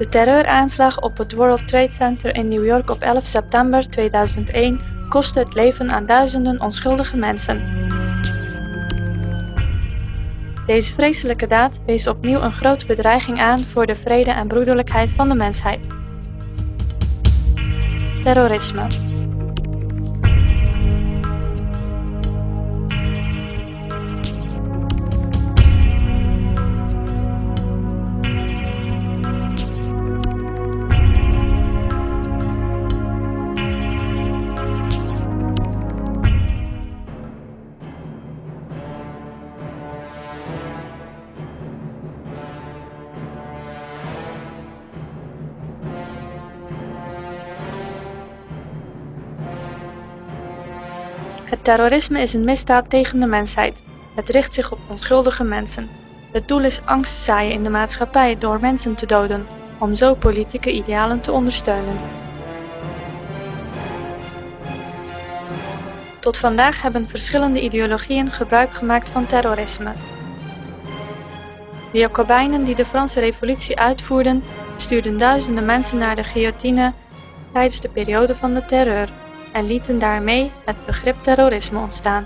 terreuraanslag op het World Trade Center in New York op 11 september 2001 kostte het leven aan duizenden onschuldige mensen. Deze vreselijke daad wees opnieuw een grote bedreiging aan voor de vrede en broederlijkheid van de mensheid. Terrorisme. Het terrorisme is een misdaad tegen de mensheid. Het richt zich op onschuldige mensen. Het doel is angst zaaien in de maatschappij door mensen te doden, om zo politieke idealen te ondersteunen. Tot vandaag hebben verschillende ideologieën gebruik gemaakt van terrorisme. De Jacobijnen die de Franse Revolutie uitvoerden, stuurden duizenden mensen naar de guillotine tijdens de periode van de terreur en lieten daarmee het begrip terrorisme ontstaan.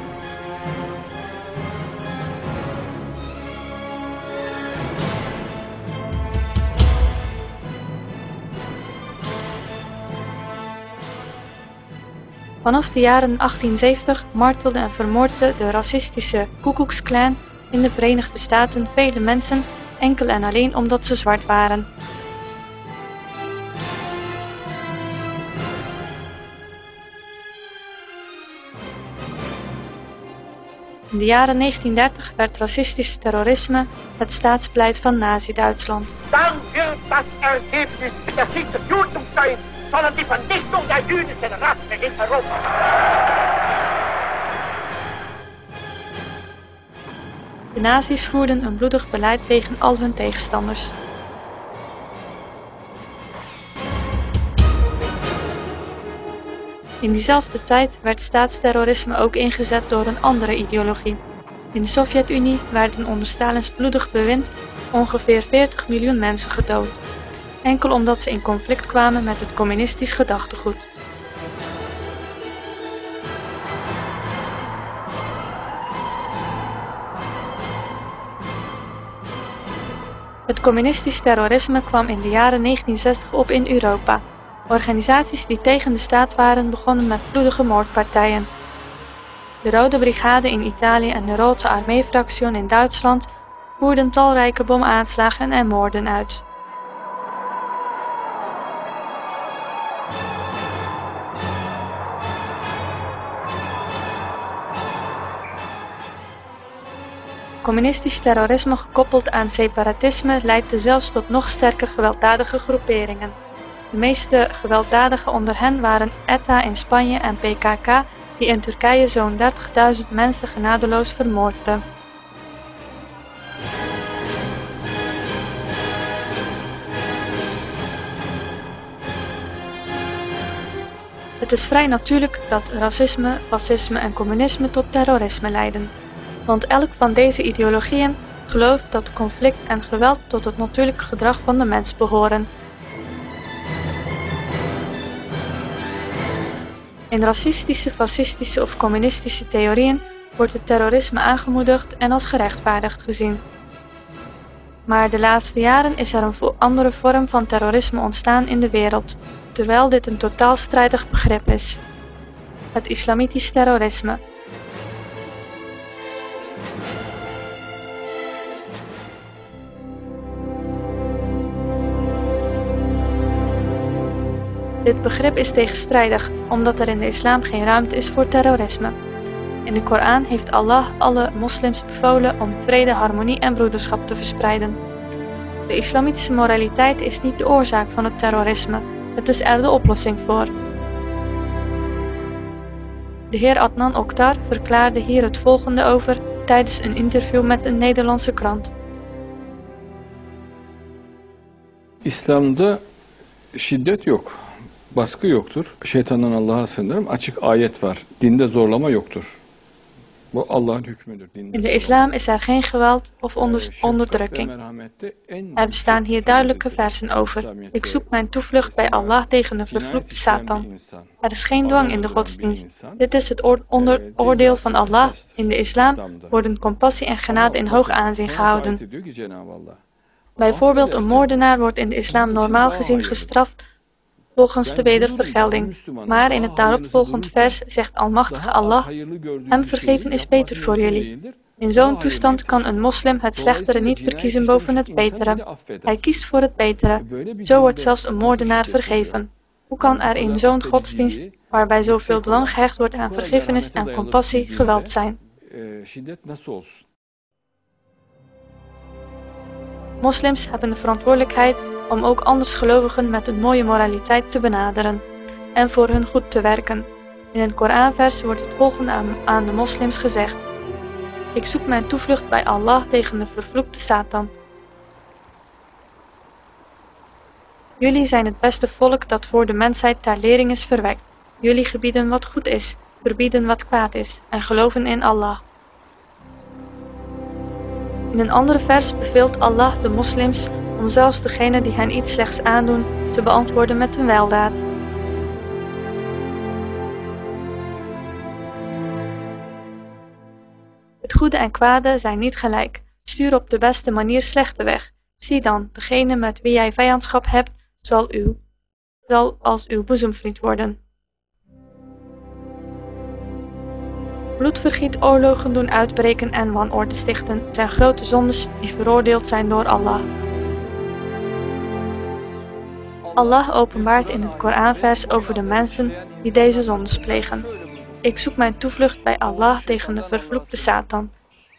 Vanaf de jaren 1870 martelde en vermoordde de racistische Ku Klux Klan in de Verenigde Staten vele mensen enkel en alleen omdat ze zwart waren. In de jaren 1930 werd racistisch terrorisme het staatsbeleid van Nazi-Duitsland. Dan wird das Ergebnis nicht die Vertötung sein, sondern die Vernichtung der jüdischen Rasse in Europa. De nazi's voerden een bloedig beleid tegen al hun tegenstanders. In diezelfde tijd werd staatsterrorisme ook ingezet door een andere ideologie. In de Sovjet-Unie werden onder Stalins bloedig bewind ongeveer 40 miljoen mensen gedood, enkel omdat ze in conflict kwamen met het communistisch gedachtegoed. Het communistisch terrorisme kwam in de jaren 1960 op in Europa. Organisaties die tegen de staat waren begonnen met bloedige moordpartijen. De Rode Brigade in Italië en de Rote Armee-fractie in Duitsland voerden talrijke bomaanslagen en moorden uit. Communistisch terrorisme gekoppeld aan separatisme leidde zelfs tot nog sterker gewelddadige groeperingen. De meeste gewelddadige onder hen waren ETA in Spanje en PKK, die in Turkije zo'n 30.000 mensen genadeloos vermoordden. Het is vrij natuurlijk dat racisme, fascisme en communisme tot terrorisme leiden. Want elk van deze ideologieën gelooft dat conflict en geweld tot het natuurlijk gedrag van de mens behoren. In racistische, fascistische of communistische theorieën wordt het terrorisme aangemoedigd en als gerechtvaardigd gezien. Maar de laatste jaren is er een andere vorm van terrorisme ontstaan in de wereld, terwijl dit een totaal strijdig begrip is. Het islamitisch terrorisme. Dit begrip is tegenstrijdig, omdat er in de islam geen ruimte is voor terrorisme. In de Koran heeft Allah alle moslims bevolen om vrede, harmonie en broederschap te verspreiden. De islamitische moraliteit is niet de oorzaak van het terrorisme, het is er de oplossing voor. De heer Adnan Oktar verklaarde hier het volgende over tijdens een interview met een Nederlandse krant. İslam'da şiddet yok. Baskı yoktur. Şeytandan Allah'a sığınırım. Açık ayet var. Dinde zorlama yoktur. Bu Allah'ın hükmüdür. In de islam is er geen geweld of onderdrukking. Er bestaan hier duidelijke versen over. Ik zoek mijn toevlucht bij Allah tegen de vervloekte Satan. Er is geen dwang in de godsdienst. Dit is het oordeel van Allah. In de islam worden compassie en genade in hoog aanzien gehouden. Bijvoorbeeld een moordenaar wordt in de islam normaal gezien gestraft volgens de wedervergelding. Maar in het daaropvolgend vers zegt Almachtige Allah, hem vergeven is beter voor jullie. In zo'n toestand kan een moslim het slechtere niet verkiezen boven het betere. Hij kiest voor het betere. Zo wordt zelfs een moordenaar vergeven. Hoe kan er in zo'n godsdienst, waarbij zoveel belang gehecht wordt aan vergiffenis en compassie, geweld zijn? Moslims hebben de verantwoordelijkheid om ook andersgelovigen met een mooie moraliteit te benaderen en voor hun goed te werken. In een Koranvers wordt het volgende aan de moslims gezegd: ik zoek mijn toevlucht bij Allah tegen de vervloekte Satan. Jullie zijn het beste volk dat voor de mensheid ter lering is verwekt. Jullie gebieden wat goed is, verbieden wat kwaad is en geloven in Allah. In een andere vers beveelt Allah de moslims om zelfs degenen die hen iets slechts aandoen te beantwoorden met een weldaad. Het goede en kwade zijn niet gelijk. Stuur op de beste manier slechte weg. Zie dan, degene met wie jij vijandschap hebt, zal als uw boezemvriend worden. Bloedvergiet, oorlogen doen uitbreken en wanorde stichten zijn grote zondes die veroordeeld zijn door Allah. Allah openbaart in het Koranvers over de mensen die deze zondes plegen. Ik zoek mijn toevlucht bij Allah tegen de vervloekte Satan.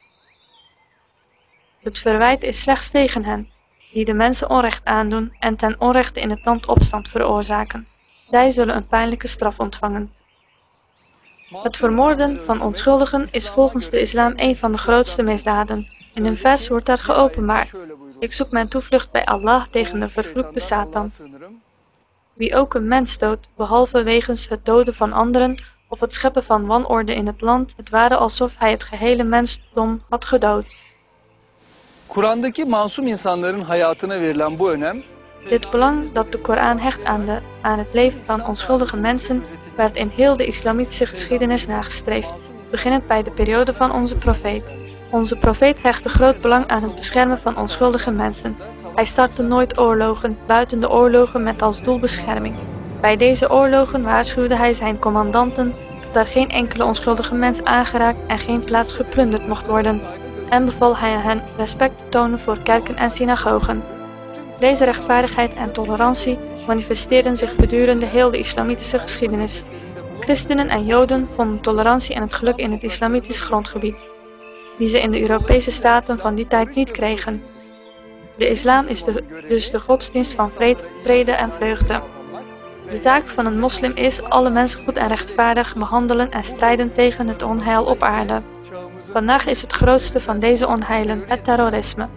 Het verwijt is slechts tegen hen, die de mensen onrecht aandoen en ten onrechte in het land opstand veroorzaken. Zij zullen een pijnlijke straf ontvangen. Het vermoorden van onschuldigen is volgens de islam een van de grootste misdaden. In een vers wordt daar geopenbaard: ik zoek mijn toevlucht bij Allah tegen de vervloekte Satan. Wie ook een mens doodt, behalve wegens het doden van anderen of het scheppen van wanorde in het land, het ware alsof hij het gehele mensdom had gedood. Kur'an'daki masum insanların hayatına verilen bu önem, Dit belang dat de Koran hecht aan het leven van onschuldige mensen werd in heel de islamitische geschiedenis nagestreefd, beginnend bij de periode van onze profeet. Onze profeet hechtte groot belang aan het beschermen van onschuldige mensen. Hij startte nooit oorlogen, buiten de oorlogen met als doel bescherming. Bij deze oorlogen waarschuwde hij zijn commandanten dat er geen enkele onschuldige mens aangeraakt en geen plaats geplunderd mocht worden, en beval hij hen respect te tonen voor kerken en synagogen. Deze rechtvaardigheid en tolerantie manifesteerden zich gedurende heel de islamitische geschiedenis. Christenen en Joden vonden tolerantie en het geluk in het islamitisch grondgebied, die ze in de Europese staten van die tijd niet kregen. De islam is dus de godsdienst van vrede en vreugde. De taak van een moslim is alle mensen goed en rechtvaardig behandelen en strijden tegen het onheil op aarde. Vandaag is het grootste van deze onheilen het terrorisme.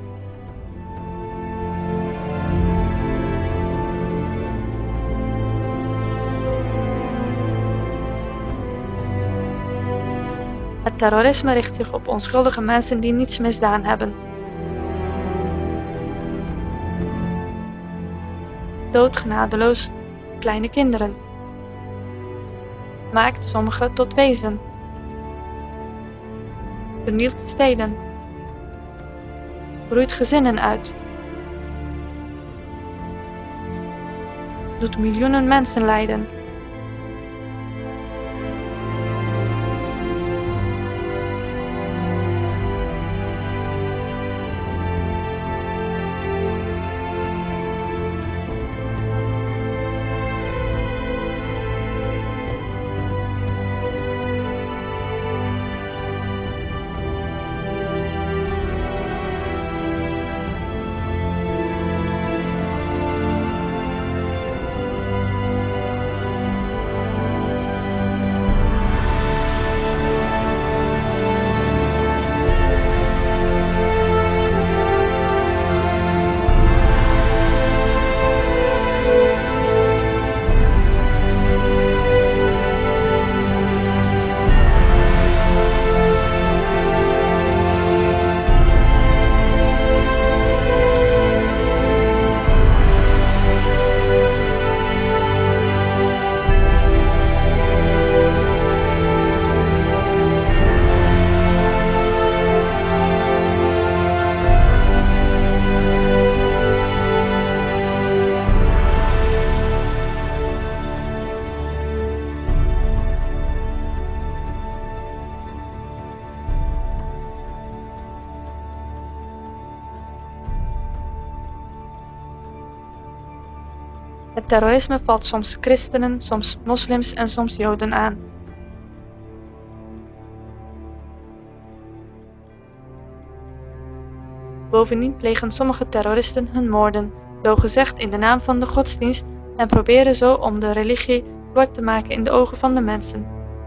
Het terrorisme richt zich op onschuldige mensen die niets misdaan hebben. Dood genadeloos kleine kinderen. Maakt sommigen tot wezen. Vernielt steden. Roeit gezinnen uit. Doet miljoenen mensen lijden. Terrorisme valt soms christenen, soms moslims en soms joden aan. Bovendien plegen sommige terroristen hun moorden, zogezegd in de naam van de godsdienst, en proberen zo om de religie zwart te maken in de ogen van de mensen.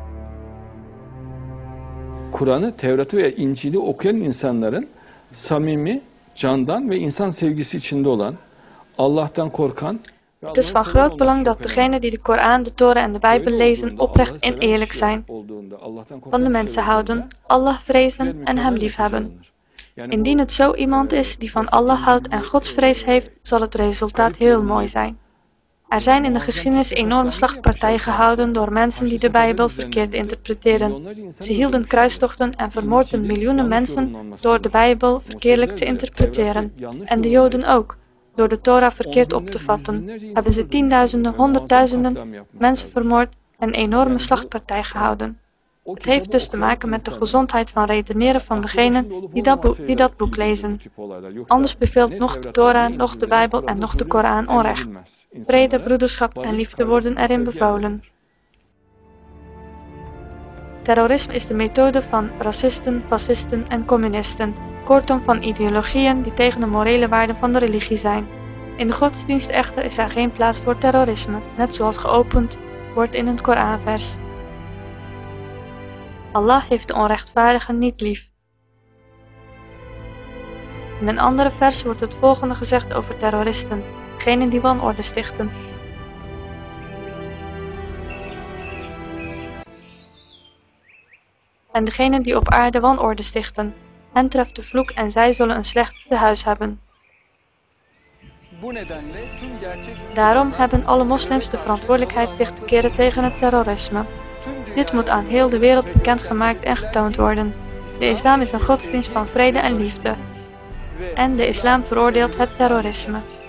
Kur'an'ı, Tevrat'ı ve İncil'i okuyan insanların samimi, candan ve insan sevgisi içinde olan, Allah'tan korkan ve Het is van groot belang dat degenen die de Koran, de Torah en de Bijbel lezen oprecht en eerlijk zijn, van de mensen houden, Allah vrezen en hem liefhebben. Indien het zo iemand is die van Allah houdt en godsvrees heeft, zal het resultaat heel mooi zijn. Er zijn in de geschiedenis enorme slachtpartijen gehouden door mensen die de Bijbel verkeerd interpreteren. Ze hielden kruistochten en vermoordden miljoenen mensen door de Bijbel verkeerdelijk te interpreteren. En de Joden ook. Door de Torah verkeerd op te vatten, hebben ze tienduizenden, honderdduizenden mensen vermoord en een enorme slachtpartij gehouden. Het heeft dus te maken met de gezondheid van redeneren van degenen die dat boek lezen. Anders beveelt nog de Torah, nog de Bijbel en nog de Koran onrecht. Vrede, broederschap en liefde worden erin bevolen. Terrorisme is de methode van racisten, fascisten en communisten, kortom van ideologieën die tegen de morele waarden van de religie zijn. In de godsdienst echter is er geen plaats voor terrorisme, net zoals geopend wordt in het Koranvers. Allah heeft de onrechtvaardigen niet lief. In een andere vers wordt het volgende gezegd over terroristen, degenen die wanorde stichten. En degenen die op aarde wanorde stichten, hen treft de vloek en zij zullen een slecht tehuis hebben. Daarom hebben alle moslims de verantwoordelijkheid zich te keren tegen het terrorisme. Dit moet aan heel de wereld bekendgemaakt en getoond worden. De islam is een godsdienst van vrede en liefde. En de islam veroordeelt het terrorisme.